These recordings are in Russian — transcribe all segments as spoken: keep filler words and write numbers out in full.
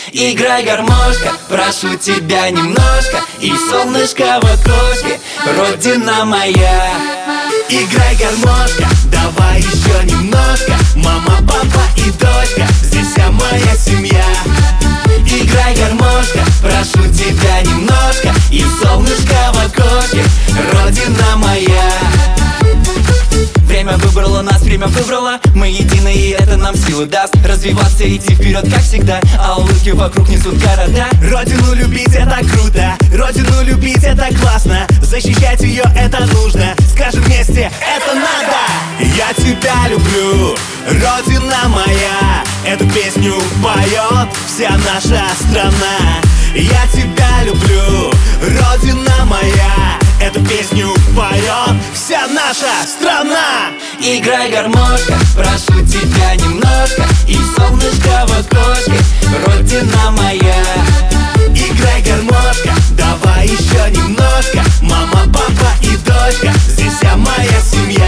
Играй, гармошка, прошу тебя немножко, и солнышко в окошке, родина моя. Играй, гармошка, давай еще немножко, мама, папа и дочка, здесь вся моя семья. Играй, гармошка, прошу тебя немножко, и солнышко в окошке, родина моя. Время выбрало нас, время выбрало, мы едины, и это нам силу даст развиваться, идти вперед, как всегда, а улыбки вокруг несут города. Родину любить — это круто, родину любить — это классно, защищать ее — это нужно, скажем вместе: это надо! Я тебя люблю, родина моя, эту песню поет вся наша страна. Я тебя люблю, родина моя, эту песню поет вся наша страна. Играй, гармошка, прошу тебя немножко, и солнышко в окошке, родина моя. Играй, гармошка, давай еще немножко, мама, папа и дочка, здесь вся моя семья.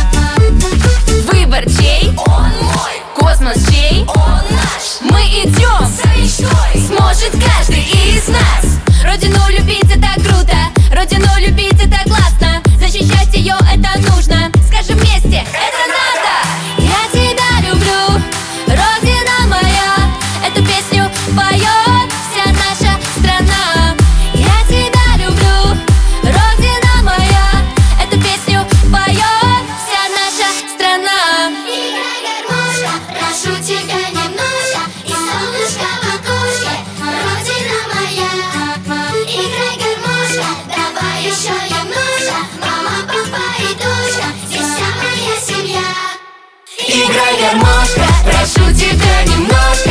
Выбор чей? Он мой. Космос чей? Он наш. Мы идем За мечтой. Сможет каждый из нас. Родину любить — это круто, родину любить — это классно, защищать ее — это нужно, скажем вместе: это надо! Я тебя люблю, родина моя, эту песню поет вся наша страна. Я тебя люблю, родина моя, эту песню поет вся наша страна. Играй, гармошка, прошу тебя немножко, и солнышко в окошке, родина моя. Играй, гармошка, давай еще немножко, мама, папа и дочка, здесь вся моя семья. Играй, гармошка, прошу тебя немножко,